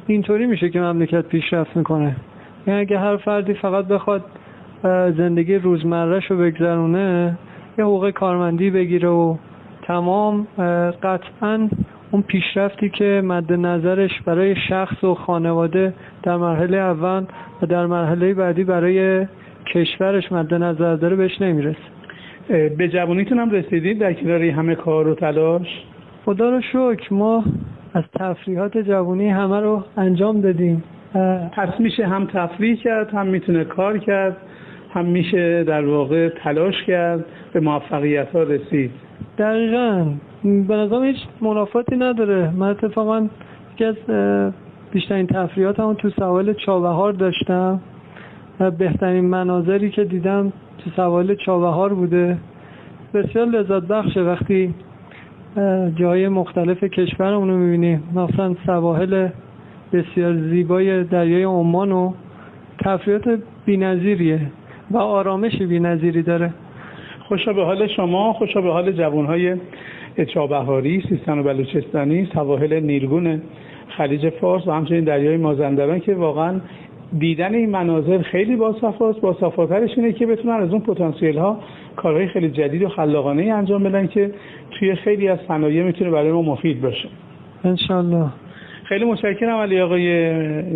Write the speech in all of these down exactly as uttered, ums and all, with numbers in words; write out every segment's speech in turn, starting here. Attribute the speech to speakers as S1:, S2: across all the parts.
S1: اینطوری میشه که مملکت پیشرفت میکنه. یعنی اگه هر فردی فقط بخواد زندگی روزمره‌ش رو بگذرونه، یه حقوق کارمندی بگیره و تمام، قطعاً اون پیشرفتی که مد نظرش برای شخص و خانواده در مرحله اول و در مرحله بعدی برای کشورش مد نظر داره بهش نمیرسه.
S2: به جوانیتون هم رسیدید در کنار همه کار و تلاش؟
S1: خدا رو شکر ما از تفریحات جوانی همه رو انجام دادیم.
S2: پس میشه هم تفریح کرد، هم میتونه کار کرد، هم میشه در واقع تلاش کرد، به موفقیت ها رسید.
S1: دقیقاً. به نظرم هیچ منافاتی نداره. من اتفاقاً یکی از بیشترین تفریحات هم تو سواحل چابهار داشتم. بهترین مناظری که دیدم تو سواحل چابهار بوده. بسیار لذت بخشه وقتی جای مختلف کشورمون رو میبینیم، مثلا سواحل بسیار زیبای دریای عمان و تفریحات بی‌نظیریه و آرامش بی‌نظیری داره.
S2: خوشا به حال شما، خوشا به حال جوانهای چابهاری، سیستان و بلوچستانی، سواحل نیلگون خلیج فارس و همچنین دریای مازندران که واقعا دیدن این مناظر خیلی باصفاست. باصفاترش اینه که بتونن از اون پتانسیل ها کارهای خیلی جدید و خلاقانه ای انجام بدن که توی خیلی از صنایع میتونه برای ما مفید باشه.
S1: انشالله.
S2: خیلی متشکرم علی آقای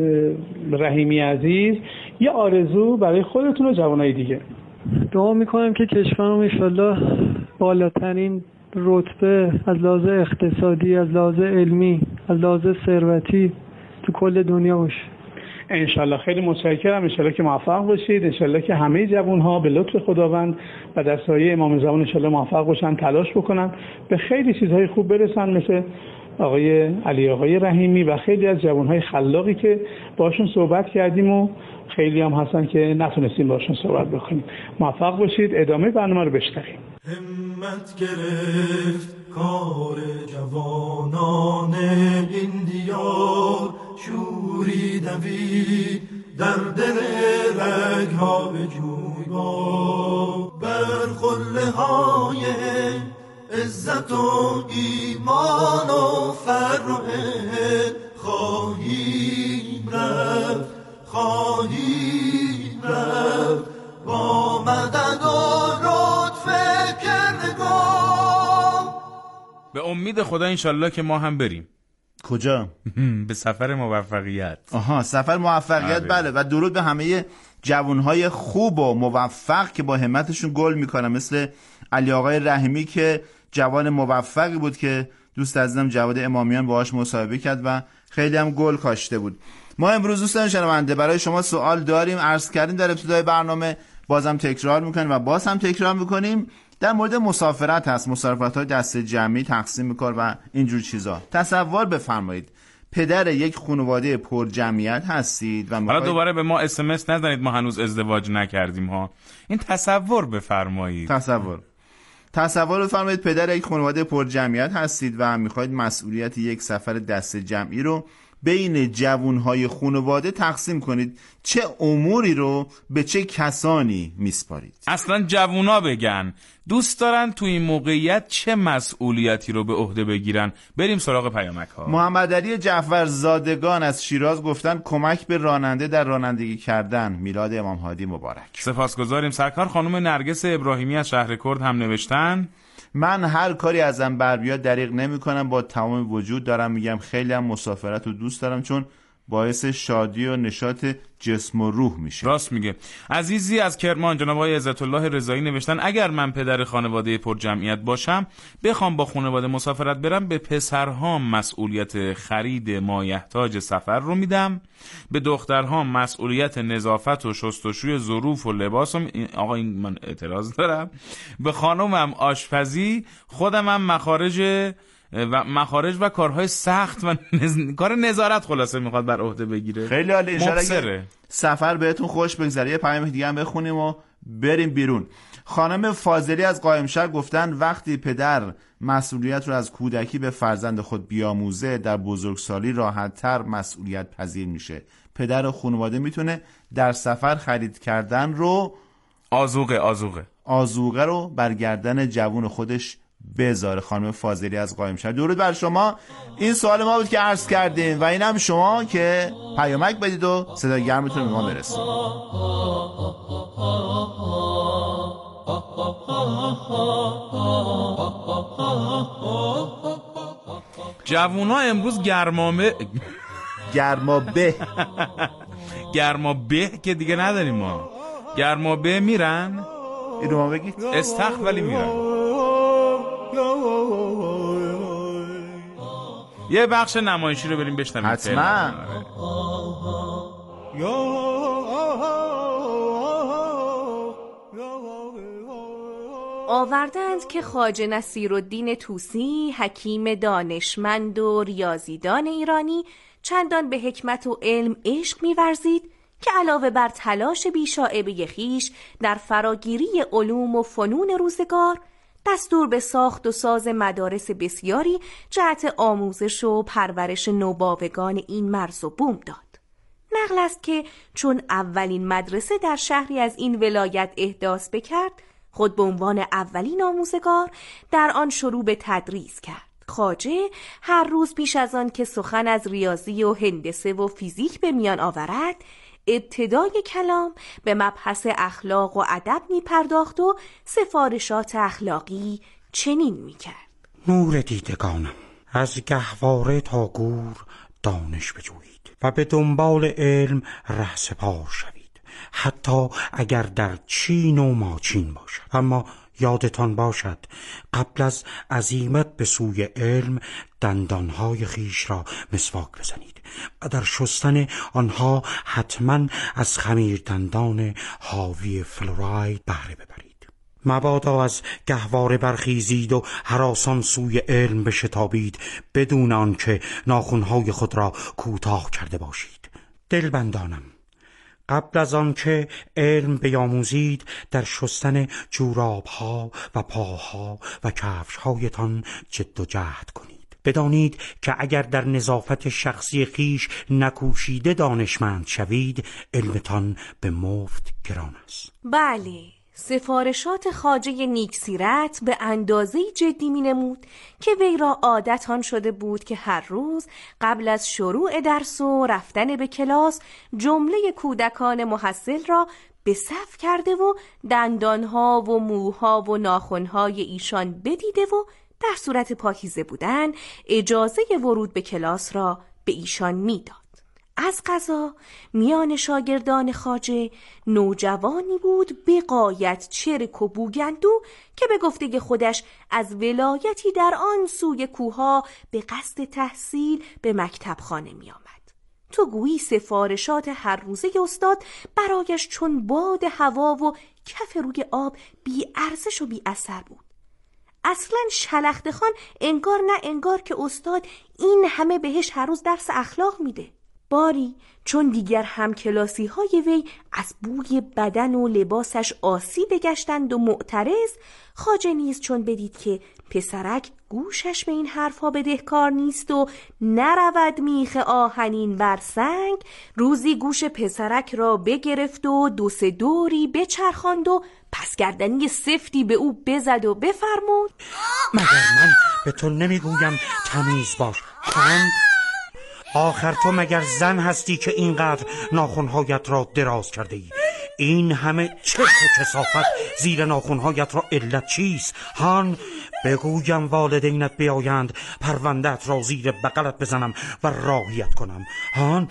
S2: رحیمی عزیز. یه آرزو برای خودتون و جوانای دیگه.
S1: دعا میکنم که کشورم انشالله بالاترین رتبه از لحاظ اقتصادی، از لحاظ علمی، از لحاظ ثروتی تو کل دنیا باشه.
S2: انشالله. خیلی متشکرم. انشالله که موفق باشید. انشالله که همه جوانها به لطف خداوند و در سایه امام زمان انشالله موفق باشن، تلاش بکنن، به خیلی چیزهای خوب برسن، مثل آقای علی آقای رحیمی و خیلی از جوانهای خلاقی که باشون صحبت کردیم و خیلی هم هستن که نتونستیم باشون صحبت بکنیم. موفق باشید. ادامه برنامه رو بشنویم.
S3: همت گرفت کار جوانان این دیار، شوری دوید در دل رگ‌ها به جویبار، بر قله های عزت و ایمان و فر و علم خواهیم رفت، خواهیم رفت با مدد و لطف کردگار.
S4: به امید خدا انشالله که ما هم بریم.
S5: کجا؟
S4: به سفر موفقیت.
S5: آها، سفر موفقیت. آره. بله. و درود به همه جوانهای خوب و موفق که با همتشون گل میکنن، مثل علی آقای رحیمی که جوان موفقی بود که دوست عزیزم جواد امامیان باهاش مصاحبه کرد و خیلی هم گل کاشته بود. ما امروز دوستان شنونده برای شما سوال داریم، عرض کردیم در ابتدای برنامه، بازم تکرار میکنیم و باز هم تکرار میکنیم. در مورد مسافرت هست، مسافرت‌های دست جمعی، تقسیم کار و اینجور چیزا. تصور بفرمایید پدر یک خانواده پر جمعیت هستید و
S4: حالا دوباره به ما اس ام اس نزنید، ما هنوز ازدواج نکردیم ها. این تصور بفرمایید.
S5: تصور تصور بفرمایید پدر یک خانواده پر جمعیت هستید و میخواید مسئولیت یک سفر دست جمعی رو بین جوانهای خانواده تقسیم کنید. چه اموری رو به چه کسانی میسپارید؟
S4: اصلا جوونا بگن دوست دارن تو این موقعیت چه مسئولیتی رو به عهده بگیرن. بریم سراغ پیامک ها.
S5: محمد علی جعفر زادگان از شیراز گفتن کمک به راننده در رانندگی کردن. میلاد امام هادی مبارک.
S4: سپاسگزاریم. سرکار خانم نرگس ابراهیمی از شهر کرد هم نوشتن
S5: من هر کاری ازم بر بیاد دریغ نمی کنم، با تمام وجود دارم میگم خیلی هم مسافرت رو دوست دارم چون باعث شادی و نشاط جسم و روح میشه.
S4: راست میگه. عزیزی از کرمان جناب آقای عزت الله رضایی نوشتن اگر من پدر خانواده پر جمعیت باشم بخوام با خانواده مسافرت برم، به پسرهام مسئولیت خرید مایحتاج سفر رو میدم، به دخترهام مسئولیت نظافت و شستشوی ظروف و لباس. آقا این من اعتراض دارم. به خانومم آشپزی، خودمم مخارج و مخارج و کارهای سخت و نز... کار نظارت خلاصه میخواد بر عهده بگیره.
S5: خیلی عالی. انشالله سفر بهتون خوش بگذره. یه پیام دیگه هم بخونیم و بریم بیرون. خانم فاضلی از قائمشهر گفتن وقتی پدر مسئولیت رو از کودکی به فرزند خود بیاموزه، در بزرگسالی راحت‌تر مسئولیت پذیر میشه. پدر خانواده میتونه در سفر خرید کردن رو
S4: آذوقه آذوقه
S5: آذوقه رو بر گردن جوون خودش بذاره. خانم فاضلی از قائم شهر، درود بر شما. این سوال ما بود که عرض کردیم و اینم شما که پیامک بدید و صدای گرمتون به ما برسید.
S4: جوونا امروز گرمامه
S5: گرمابه
S4: گرمابه که دیگه نداریم ما. گرمابه میرن
S5: اینو ما بگید
S4: استخ ولی میرن. یه بخش نمایشی رو بریم بشنویم.
S5: حتما.
S6: آوردند که خواجه نصیرالدین طوسی، حکیم دانشمند و ریاضیدان ایرانی، چندان به حکمت و علم عشق می‌ورزید که علاوه بر تلاش بی‌شائبه خویش در فراگیری علوم و فنون روزگار، دستور به ساخت و ساز مدارس بسیاری جهت آموزش و پرورش نوباوگان این مرز و بوم داد. نقل است که چون اولین مدرسه در شهری از این ولایت احداث بکرد، خود به عنوان اولین آموزگار در آن شروع به تدریس کرد. خواجه هر روز پیش از آن که سخن از ریاضی و هندسه و فیزیک به میان آورد، ابتدای کلام به مبحث اخلاق و ادب می پرداخت و سفارشات اخلاقی چنین می کرد:
S7: نور دیدگانم، از گهواره تا گور دانش بجویید و به دنبال علم ره سپار شوید، حتی اگر در چین و ماچین باشد. اما یادتان باشد قبل از عزیمت به سوی علم دندانهای خیش را مسواک بزنید و در شستن آنها حتما از خمیر دندان حاوی فلوراید بهره ببرید. مبادا از گهواره برخیزید و هراسان سوی علم بشتابید بدون آنکه ناخنهای خود را کوتاه کرده باشید. دلبندانم، قبل از آن که علم بیاموزید در شستن جورابها و پاها و کفشهایتان جد و جهد کنید. بدانید که اگر در نظافت شخصی خیش نکوشیده دانشمند شوید، علمتان به مفت گران است.
S6: بله، سفارشات خواجه نیکسیرت به اندازه جدی می نمود که وی را عادت آن شده بود که هر روز قبل از شروع درس و رفتن به کلاس جمله کودکان محصل را به صف کرده و دندانها و موها و ناخنهای ایشان بدیده و در صورت پاکیزه بودن اجازه ورود به کلاس را به ایشان می داد. از قضا میان شاگردان خواجه نوجوانی بود به غایت چرک و بوگندو که به گفته خودش از ولایتی در آن سوی کوها به قصد تحصیل به مکتب خانه می آمد. تو گویی سفارشات هر روزه استاد برایش چون باد هوا و کف روی آب بی ارزش و بی اثر بود. اصلا شلخته خان انگار نه انگار که استاد این همه بهش هر روز درس اخلاق میده. باری چون دیگر همکلاسی های وی از بوی بدن و لباسش آسیب گشتند و معترض، خواجه نیز چون بدید که پسرک گوشش به این حرفها بدهکار نیست و نرود میخ آهنین بر سنگ، روزی گوش پسرک را بگرفت و دو سه دوری بچرخاند و پس گردنی سفتی به او بزد و بفرمود:
S7: مگر من به تو نمیگویم تمیز باش؟ خان آخر تو مگر زن هستی که اینقدر ناخنهایت را دراز کرده ای؟ این همه چرک و کثافت زیر ناخنهایت را علت چیست؟ هان بگویم والدینت بیایند پرونده‌ات را زیر بغلت بزنم و راهیت کنم. هان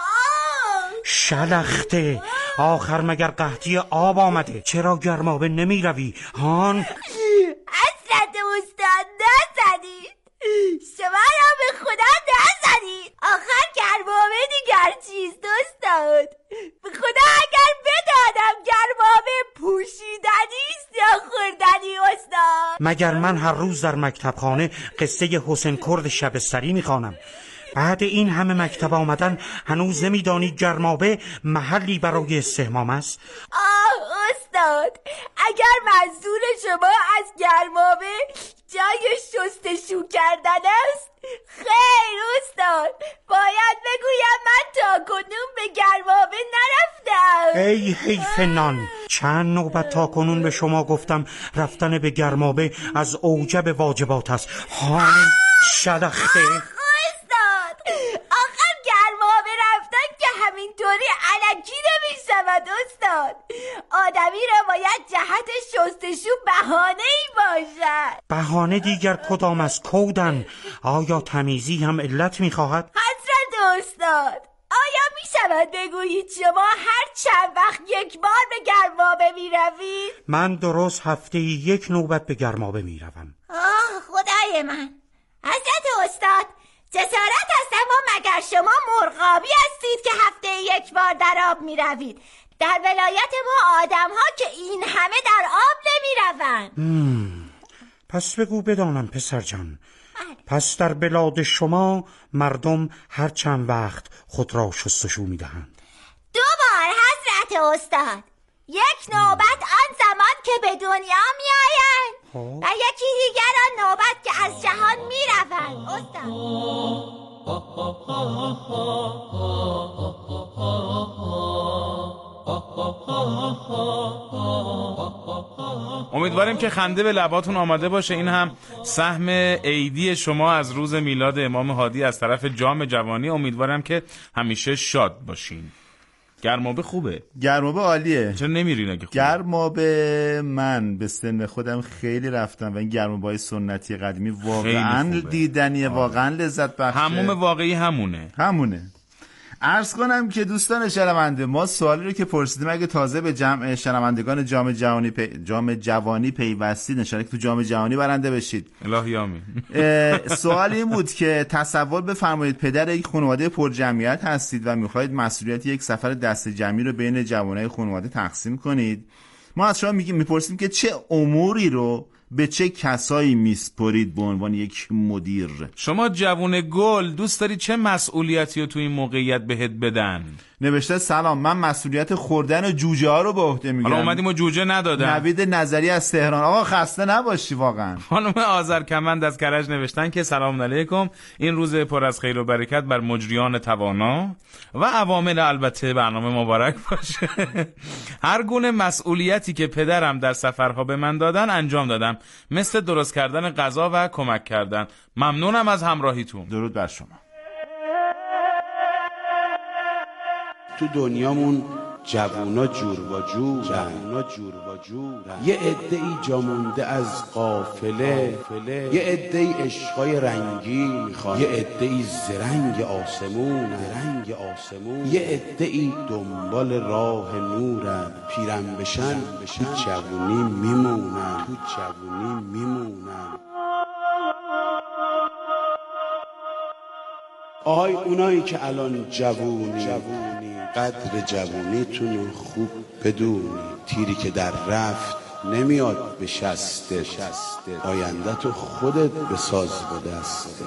S7: شلخته، آخر مگر قحطی آب آمده؟ چرا گرمابه نمی روی؟ هان
S8: حضرت استاد نزدید، شما را به خدا نزدید. آخر گرمابه دیگر چیست استاد؟ به خدا اگر بدانم گرمابه پوشیدنیست یا خوردنی استاد.
S7: مگر من هر روز در مکتبخانه قصه حسین کرد شبستری میخوانم؟ بعد این همه مکتب آمدن هنوز نمیدانی گرمابه محلی برای استحمام است؟
S8: آه استاد، اگر منظور شما از گرمابه جای شستشو کردن است، خیر استاد، باید بگویم من تا کنون به گرمابه نرفتم.
S7: ای حیف نان. چند نوبت تا کنون به شما گفتم رفتن به گرمابه از اوجب واجبات است. هان شلخته.
S8: استاد آخر گرمابه رفتن که همینطوری علکی نمیشود استاد. آدمی را باید جهت شستشو بهانه ای باشد.
S7: بهانه دیگر کدام از کودن؟ آیا تمیزی هم علت میخواهد؟
S8: حضرت استاد آیا می شود بگویید شما هر چند وقت یک بار به گرمابه می روید؟
S7: من درست هفته یک نوبت به گرمابه می روم.
S8: آه خدای من. حضرت استاد جسارت است، اما مگر شما مرغابی هستید که هفته یک بار در آب می روید؟ در ولایت ما آدم ها که این همه در آب نمی روند.
S7: پس بگو بدانم پسر جان. پس در بلاد شما مردم هر چند وقت خود را شستشو می دهند؟
S8: دو بار حضرت استاد. یک نوبت آن زمان که به دنیا می آیند و یکی دیگر آن نوبت که از جهان می روند استاد.
S4: امیدواریم که خنده به لباتون آماده باشه. این هم سهم عیدی شما از روز میلاد امام هادی از طرف جام جوانی. امیدوارم که همیشه شاد باشین. گرمابه خوبه؟
S5: گرمابه عالیه.
S4: چرا نمیرین اگه خوبه؟
S5: گرمابه من به سن خودم خیلی رفتم و این گرمابه‌های سنتی قدیمی واقعا دیدنیه، واقعا لذت بخشه.
S4: هموم واقعی همونه
S5: همونه. عرض کنم که دوستان شنونده، ما سوالی رو که پرسیدیم اگه تازه به جمع شنوندگان جام جوانی پی... جام جوانی پیوستید، نشانه که تو جام جهانی برنده بشید.
S4: الهی آمین.
S5: سوال این بود که تصور بفرمایید پدر یک خانواده پر جمعیت هستید و میخواهید مسئولیت یک سفر دست جمعی رو بین جوانای خانواده تقسیم کنید. ما از شما میگیم میپرسیم که چه اموری رو به چه کسایی میسپرید به عنوان یک مدیر؟
S4: شما جوون گل دوست داری چه مسئولیتی رو تو این موقعیت بهت بدن؟
S5: نوشته سلام، من مسئولیت خوردن جوجه ها رو به عهده میگیرم.
S4: حالا اومدیم و جوجه ندادن.
S5: نوید نظری از تهران. آقا خسته نباشی واقعا.
S4: خانم آذرکمند از کرج نوشتن که سلام علیکم، این روز پر از خیر و برکت بر مجریان توانا و عوامل البته برنامه مبارک باشه. هر گونه مسئولیتی که پدرم در سفرها به من دادن انجام دادم، مثل درست کردن غذا و کمک کردن. ممنونم از همراهیتون.
S5: درود بر شما.
S9: تو دنیامون جوونا جور با جور جوونا جور با جور یه عده‌ای جا مونده از قافله، یه عده‌ای عشقای رنگی میخوان، یه عده‌ای زرنگ آسمون زرنگ آسمون یه عده‌ای دنبال راه نورن. پیرم بشن تو جوونی میمونن، تو جوونی میمونن. آهای اونایی که الان جوونی جوونی قدر جوونیتون خوب بدونی. تیری که در رفت نمیاد به شسته، آینده تو خودت بساز به دست.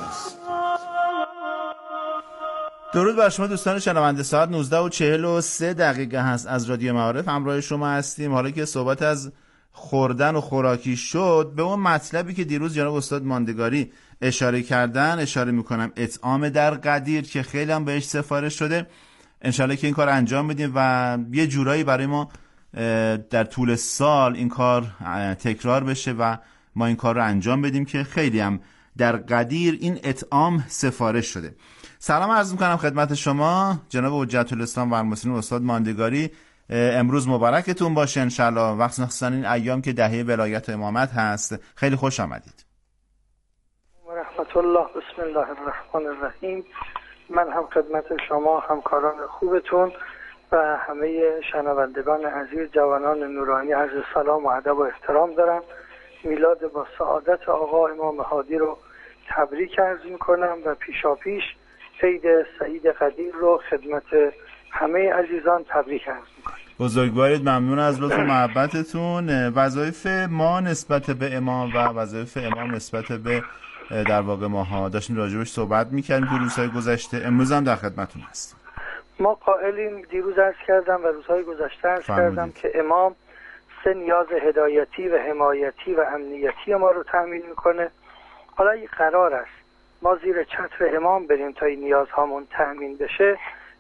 S5: درود بر شما دوستان شنونده. ساعت نوزده و چهل و سه دقیقه هست از رادیو معارف همراه شما هستیم. حالا که صحبت از خوردن و خوراکی شد، به اون مطلبی که دیروز جناب استاد ماندگاری اشاره کردن اشاره میکنم، اطعام در قدیر که خیلی هم بهش سفارش شده. انشالله که این کار انجام بدیم و یه جورایی برای ما در طول سال این کار تکرار بشه و ما این کار رو انجام بدیم که خیلی هم در قدیر این اطعام سفارش شده. سلام عرض میکنم خدمت شما جناب حجت الاسلام و المسلمین استاد ماندگاری. امروز مبارکتون باشه انشالله، وقت نخستان این ایام که دهه ولایت و امامت هست. خیلی خوش آمدید.
S10: رحمت الله. بسم الله الرحمن الرحیم. من هم خدمت شما همکاران خوبتون و همه شنوندگان عزیز جوانان نورانی عرض سلام و ادب و احترام دارم. میلاد با سعادت آقا امام هادی رو تبریک عرض میکنم و پیشا پیش عید سعید قدیر رو خدمت همه عزیزان تبریک عرض میکنم.
S5: بزرگوارید، ممنون از لطف و محبتتون. وظایف ما نسبت به امام و وظایف امام نسبت به در واقع ماها داشتیم راجبش صحبت میکردیم تو روزهای گذشته، امروز هم در خدمتون هستیم.
S10: ما قائلیم، دیروز عرض کردم و روزهای گذشته عرض کردم که امام سه نیاز هدایتی و حمایتی و امنیتی ما رو تأمین میکنه. حالا این قرار است ما زیر چتر امام بریم تا این نیازهامون تأمین بشه.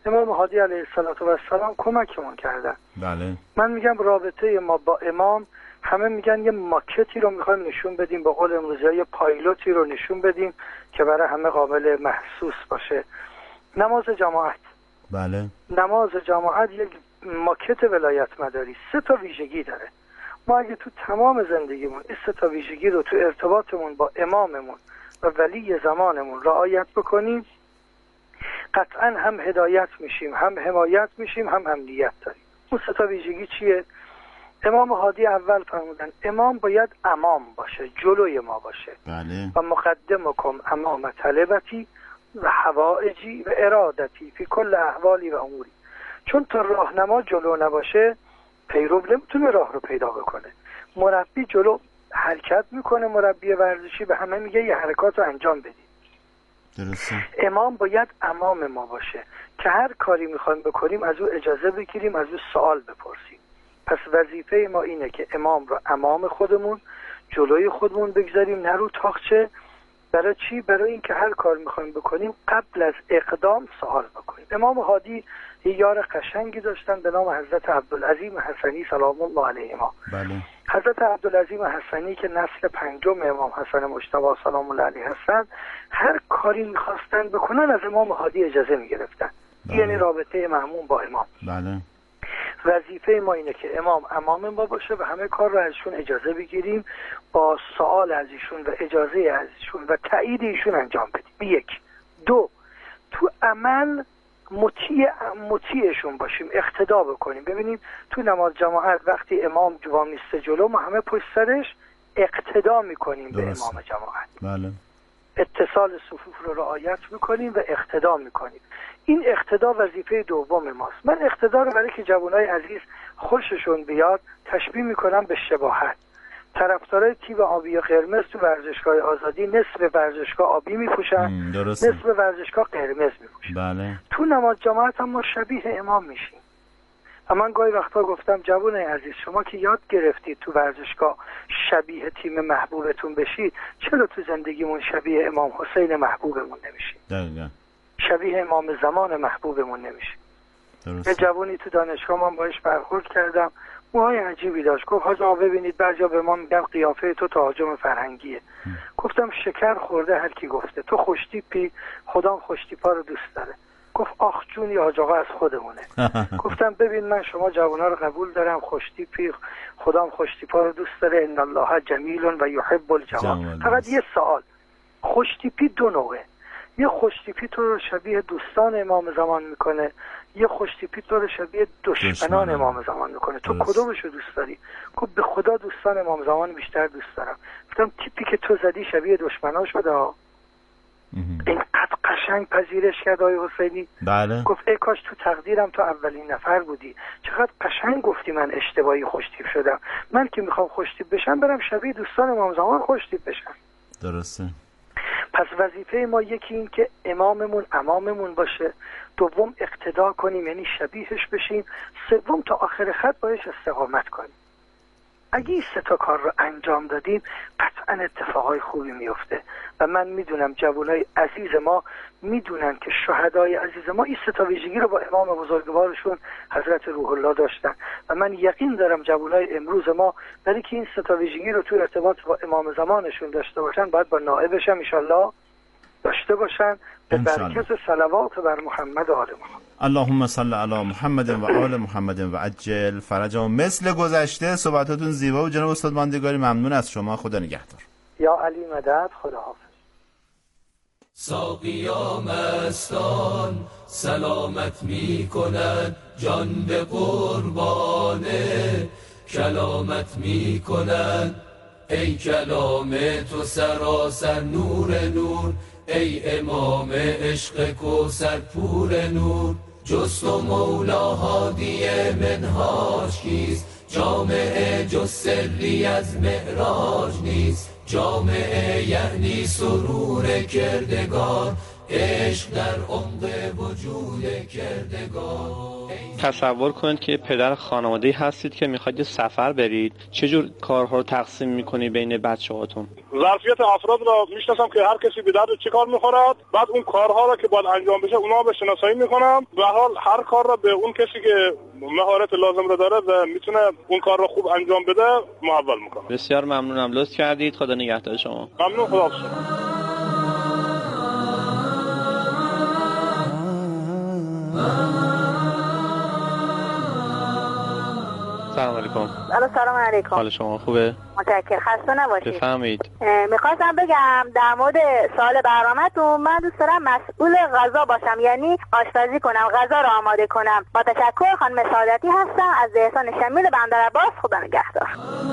S10: امام هادی علیه السلام کمکمون کردن.
S5: بله.
S10: من میگم رابطه ما با امام، همه میگن یه ماکتی رو میخوایم نشون بدیم، به قول امروزی یه پایلوتی رو نشون بدیم که برای همه قابل محسوس باشه. نماز جماعت.
S5: بله.
S10: نماز جماعت یک ماکت ولایت مداری، سه تا ویژگی داره. ما اگه تو تمام زندگیمون این سه تا ویژگی رو تو ارتباطمون با اماممون و ولی زمانمون رعایت بکنیم، قطعا هم هدایت میشیم، هم حمایت میشیم، هم امنیت داریم. اون سه تا ویژگی چیه؟ امام هادی اول فرمودن امام باید امام باشه، جلوی ما باشه.
S5: بله.
S10: و مقدمکم امام طلبتی و حوائجی و ارادتی فی کل احوالی و اموری. چون تا راهنما جلو نباشه پیرو نمیتونه راه رو پیدا بکنه. مربی جلو حرکت میکنه، مربی ورزشی به همه میگه یه حرکات رو انجام بدید.
S5: درسته.
S10: امام باید امام ما باشه که هر کاری میخوایم بکنیم از او اجازه بگیریم، از او سوال بپرسیم. پس وظیفه ما اینه که امام رو امام خودمون جلوی خودمون بگذاریم، نه رو تاقچه. برای چی؟ برای اینکه هر کار میخوایم بکنیم قبل از اقدام سوال بکنیم. امام هادی یه یار قشنگی داشتن به نام حضرت عبدالعظیم حسنی سلام الله علیهما.
S5: بله.
S10: حضرت عبدالعظیم حسنی که نسل پنجم امام حسن مجتبی سلام الله علیه هستند، هر کاری میخواستن بکنن از امام هادی اجازه میگرفتن.
S5: بله.
S10: یعنی رابطه مأمون با امام.
S5: بله.
S10: وظیفه ما اینه که امام امام ما باشه و همه کار رو ازشون اجازه بگیریم، با سوال از ایشون و اجازه از ایشون و تایید ایشون انجام بدیم. یک. دو، تو عمل مطیع مطیعشون باشیم، اقتدا بکنیم. ببینیم تو نماز جماعت وقتی امام جوان میسته جلو، ما همه پشت سرش اقتدا میکنیم به امام جماعت.
S5: بله.
S10: اتصال صفوف رو رعایت میکنیم و اقتدا میکنیم. این اقتدا وظیفه دوم ماست. من اقتدا رو برای که جوانای عزیز خوششون بیاد تشبیه میکنم به شباهت. طرفدارای تیم آبی و قرمز تو ورزشگاه آزادی نصف ورزشگاه آبی میپوشن، نصف ورزشگاه قرمز میپوشن.
S5: بله.
S10: تو نماز جماعت هم ما شبیه امام میشیم. و من گاهی وقتا گفتم جوانای عزیز، شما که یاد گرفتید تو ورزشگاه شبیه تیم محبوبتون بشید، چرا تو زندگیمون شبیه امام حسین محبوبمون نمیشید؟
S5: دقیقاً.
S10: شبیه امام زمان محبوبمون نمیشید. یه جوانی تو دانشگاه من باهاش برخورد کردم، موهای عجیبی داشت. گفت حاجا ببینید بعضیا به ما میگن قیافه تو تهاجم فرهنگیه. گفتم شکر خورده هر کی گفته. تو خوشتیپی، خدام خوشتیپا رو دوست داره. گفت آخ جونی حاج آقا از خودمونه. گفتم ببین من شما جوانا رو قبول دارم، خوشتیپی، خدام خوشتیپا رو دوست داره، ان الله جمیل و یحب الجمال. فقط یه سوال، خوشتیپی دو نوعه. یه خوشتیپی تو رو شبیه دوستان امام زمان میکنه، یه خوشتیپی تو رو شبیه دشمنان امام زمان میکنه. تو کدومش رو دوست داری؟ گفت به خدا دوستان امام زمان بیشتر دوست دارم. گفتم تیپی که تو زدی شبیه دشمنان شده. اینقدر قشنگ پذیرش کرد آقای حسینی.
S5: بله.
S10: گفت ای کاش تو تقدیرم تو اولین نفر بودی. چقدر قشنگ گفتی من اشتباهی خوشتیپ شدم. من که میخوام خوشتیپ بشم برم شبیه دوستان امام زمان خوشتیپ بشم.
S5: درسته.
S10: پس وظیفه ما یکی این که اماممون اماممون باشه، دوم اقتدا کنیم یعنی شبیهش بشیم، سوم تا آخر خط باش استقامت کنیم. اگه این سه تا کار رو انجام دادیم قطعا اتفاقای خوبی میفته. و من میدونم جوانای عزیز ما میدونن که شهدای عزیز ما این سه تا ویژگی رو با امام بزرگوارشون حضرت روح الله داشتن و من یقین دارم جوانای امروز ما برای که این سه تا ویژگی رو تو ارتباط با امام زمانشون داشته باشن باید با نائبش هم ان شاءالله داشته باشن به برکت صلوات بر محمد و آل محمد.
S5: اللهم صل علی محمد و آل محمد و عجل فرجهم. مثل گذشته صحبتاتون زیبا و جناب استاد ماندگاری ممنون از شما. خدا نگهدار.
S10: یا علی مدد. خدا حافظ.
S11: ساقیا مستان سلامت می کند، جان به قربانه کلامت می کند. ای کلام تو سراسر نور نور، ای امام عشق کوثر پور نور. جز تو مولا هادی منهاج کیست؟ جامعه جز سری از معراج نیست. جامعه یعنی سرور کردگار، عشق در عمق وجود کردگار.
S12: تصور کنید که پدر خانواده‌ای هستید که میخواید سفر برید، چه جور کارها رو تقسیم میکنی بین بچه‌هاتون؟
S13: ظرفیت افراد را میشناسم که هر کسی به درد چه کار میخورد، بعد اون کارها را که باید انجام بشه اونها به شناسایی میکنم. به حال هر کار را به اون کسی که مهارت لازم را داره و میتونه اون کار را خوب انجام بده محول میکنم.
S12: بسیار ممنونم، لطف کردید. خدا نگهدار شما.
S13: ممنون، خدا حافظ.
S12: سلام علیکم.
S14: سلام علیکم.
S12: حال شما خوبه؟
S14: متشکرم، خسته نباشید.
S12: بفرمایید.
S14: میخواستم بگم در مورد سوال برنامه‌تون، من دوست دارم مسئول غذا باشم، یعنی آشپزی کنم، غذا رو آماده کنم. با تشکر، خانم سعادتی هستم از احسان شمیل بندرعباس. خدا نگهدار.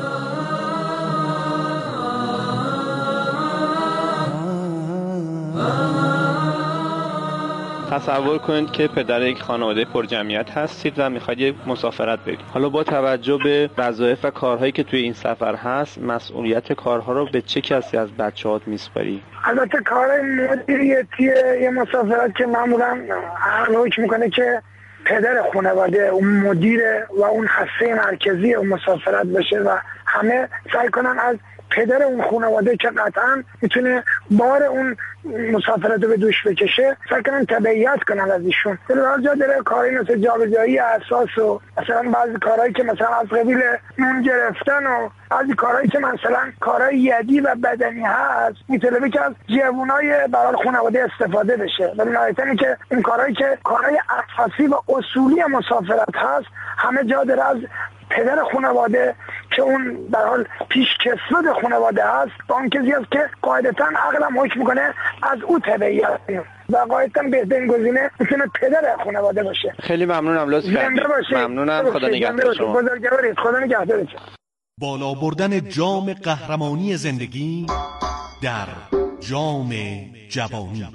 S12: تصور کنید که پدر یک خانواده پر جمعیت هستید و میخواید یک مسافرت برید. حالا با توجه به وظایف و کارهایی که توی این سفر هست، مسئولیت کارها رو به چه کسی از بچه‌هات میسپاری؟
S15: البته کار مدیریتی یه مسافرت که معمولا عقل حکم میکنه که پدر خانواده اون مدیر و اون هسته مرکزی اون مسافرت بشه و همه سعی کنن از پدر اون خانواده که قطعا میتونه بار اون مسافرت رو به دوش بکشه سعی کنن تبعیت کنن از ایشون. در جا داره کاری مثل جابجایی اساس و مثلا بعضی کارهایی که مثلا از قبیل نون گرفتن و بعضی کارهایی که مثلا کارهای یدی و بدنی هست میتونه که از جوانای برای خانواده استفاده بشه. ولی نهایتاً که این کارهایی که کارهای اساسی و اصولی مسافرت هست همه جا داره از پدر خانواده که اون در حال پیش کسوت خانواده هست با اون کسی هست که قاعدتاً عقلم حکم میکنه از او تبعیت و قاعدتاً بهترین گزینه میتونه پدر خانواده باشه.
S12: خیلی ممنونم، لطف کردید. ممنونم، خدا نگهدار شما.
S15: بزرگوارید، خدا نگهدارتون.
S16: بالا بردن جام قهرمانی زندگی در جام جوانی.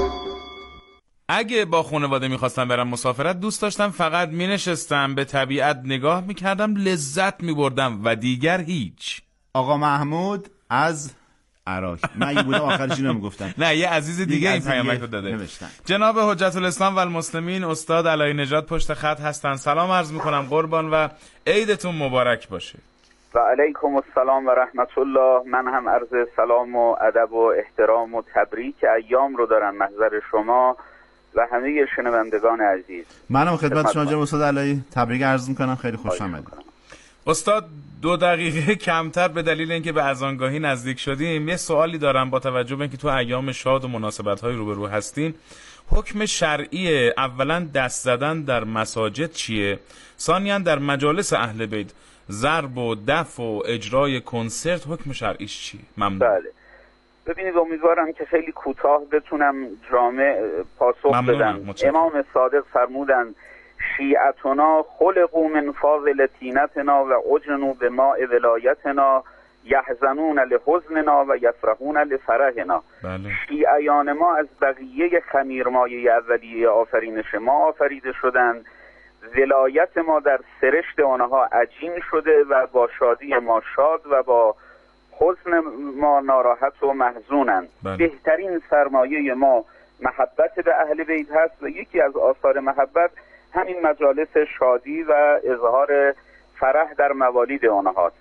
S4: اگه با خانواده میخواستم برم مسافرت، دوست داشتم فقط مینشستم به طبیعت نگاه میکردم، لذت میبردم و دیگر هیچ.
S5: آقا محمود از عراق. من اگه بودم آخرش اینو میگفتم.
S4: نه، یه عزیز دیگه این پیامک رو داده.
S5: نوشتن.
S4: جناب حجت الاسلام و المسلمین استاد علای نژاد پشت خط هستن. سلام عرض میکنم قربان و عیدتون مبارک باشه.
S17: و علیکم السلام و رحمت الله. من هم عرض سلام و ادب و احترام و تبریک ایام رو دارم محضر شما و همه شنوندگان عزیز.
S5: منم خدمت شما جناب استاد علایی تبریک عرض میکنم. خیلی خوش آمدید.
S4: استاد دو دقیقه کمتر به دلیل اینکه به اذانگاهی نزدیک شدیم، یه سوالی دارم با توجه به اینکه تو ایام شاد و مناسبت‌های روبرو هستین. حکم شرعی اولا دست زدن در مساجد چیه؟ ثانیاً در مجالس اهل بیت ضرب و دف و اجرای کنسرت حکم شرعیش چیه؟ ممنون.
S17: بله. ببینید امیدوارم که خیلی کوتاه بتونم جامع پاسخ بدم. امام صادق فرمودن شیعتنا خلقوا من فاضل طینتنا و عجنوا بماء ولایتنا یحزنون لحزننا و یفرحون لفرحنا.
S4: بله.
S17: شیعیان ما از بقیه خمیرمایه اولیه آفرینش ما آفریده شدند. ولایت ما در سرشت آنها عجین شده و با شادی ما شاد و با حزن ما ناراحت و محزونند.
S4: بله.
S17: بهترین سرمایه ما محبت به اهل بیت هست و یکی از آثار محبت همین مجالس شادی و اظهار فرح در موالید آنهاست.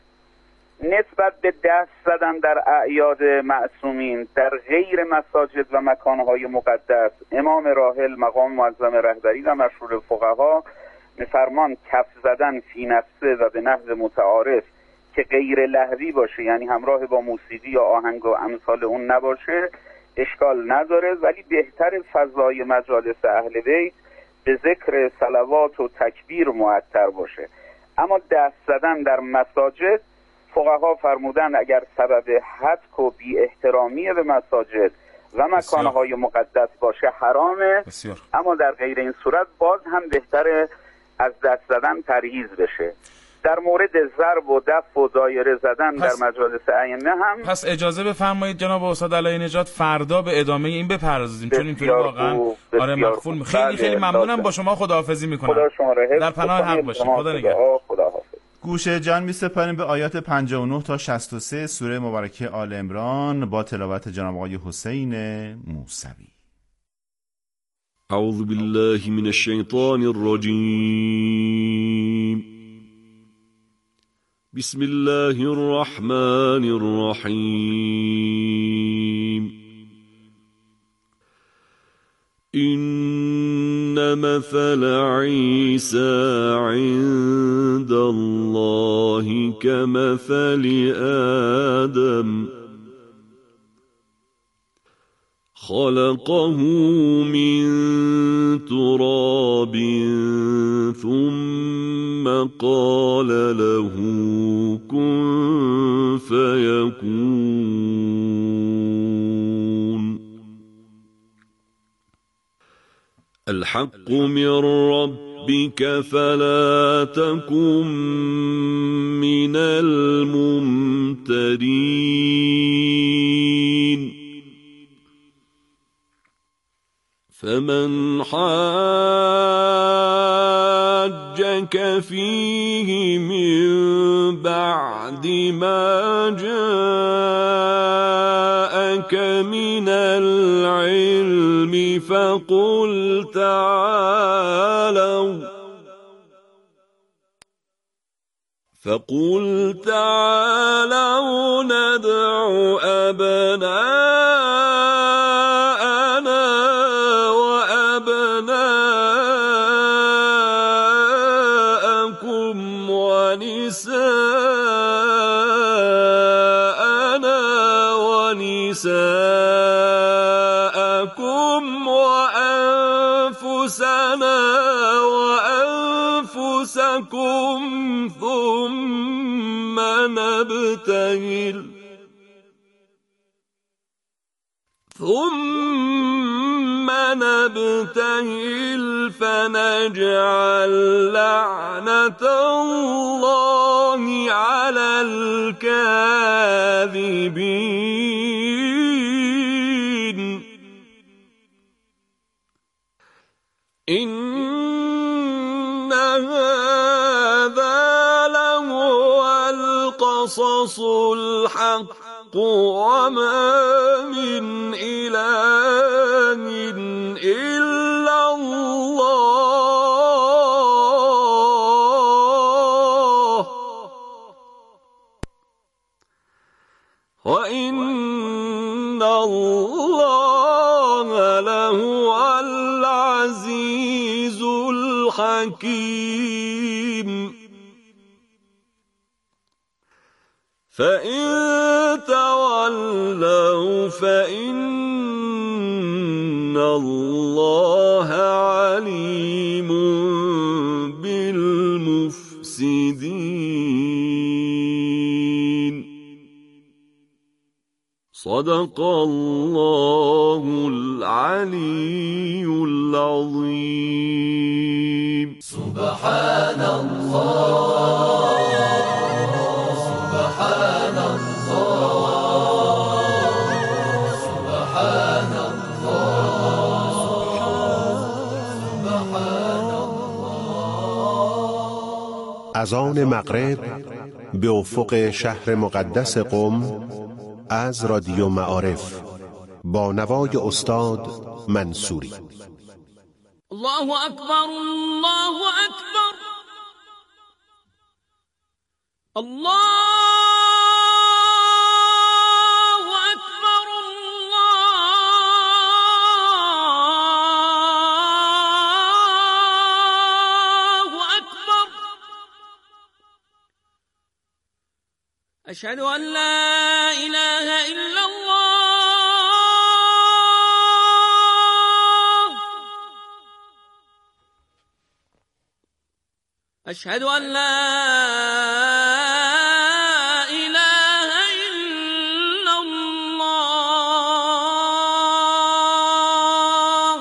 S17: نسبت به دست زدن در اعیاد معصومین در غیر مساجد و مکانهای مقدس، امام راحل مقام معظم رهبری و مشهور فقها می‌فرمان کف زدن فی نفسه و به نحو متعارف که غیر لهوی باشه، یعنی همراه با موسیقی یا آهنگ و امثال اون نباشه، اشکال نداره، ولی بهتر فضای مجالس اهل بیت به ذکر صلوات و تکبیر معطر باشه. اما دست زدن در مساجد فقها فرمودن اگر سبب هتک و بی احترامی به مساجد و مکانهای مقدس باشه حرامه.
S4: بسیار.
S17: اما در غیر این صورت باز هم بهتره از دست زدن پرهیز بشه. در مورد ضرب و دف و دایره زدن پس در مجالس ائمه هم
S4: پس اجازه بفرمایید جناب استاد علای نژاد فردا به ادامه این بپردازیم، چون اینطوری واقعا آره مقفول. خیلی خیلی ممنونم، با شما خداحافظی میکنم.
S17: خدا شما را حفظ
S4: در پناه حق باشید. خدا نگهدار.
S17: خداحافظ.
S5: گوشه جان می‌سپاریم به آیات پنجاه و نه تا شصت و سه سوره مبارکه آل عمران با تلاوت جناب آقای حسین موسوی.
S18: اعوذ بالله من الشیطان الرجیم. بسم الله الرحمن الرحیم. إن مثل عيسى عند الله كمثل آدم خلقه من تراب ثم قال له كن فيكون. الحق من ربك فلا تكن من الممترين. فمن حاجك فيه من بعد ما جاءك من العلم فقل تعالوا فقل تعالوا ندع أبناءنا وأبناءكم ونساءنا ونساءكم وأنفسنا وأنفسكم ثم نبتهل ثم نبتهل فنجعل لعنة الله على الكاذبين. إن هذا لهو القصص الحق وما من إله إلا الله وإن الله لهو العزيز الحكيم. فإن تولوا فإن الله عليم بالمفسدين. صدق الله العلي العظيم.
S11: سبحان الله سبحان الله سبحان الله سبحان الله.
S16: اذان مغرب به افق شهر مقدس قم از رادیو معارف با نوای استاد منصوری.
S19: الله اکبر الله اکبر الله اکبر الله اکبر. اشهد ان لا اله الا الله. اشهد ان لا اله الا الله.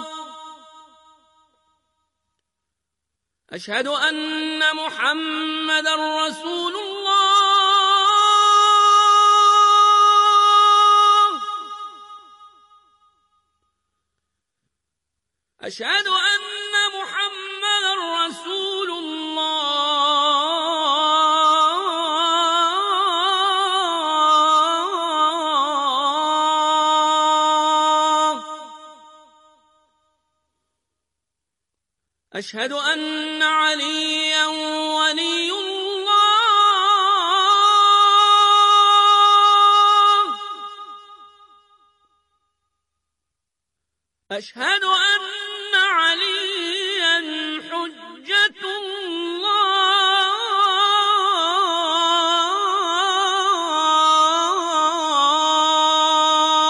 S19: اشهد ان محمدا رسول الله. أشهد أن محمدا رسول الله. أشهد أن عليا ولي الله أشهد أن عليا حجة الله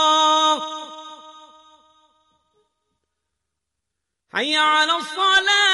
S19: حي على الصلاة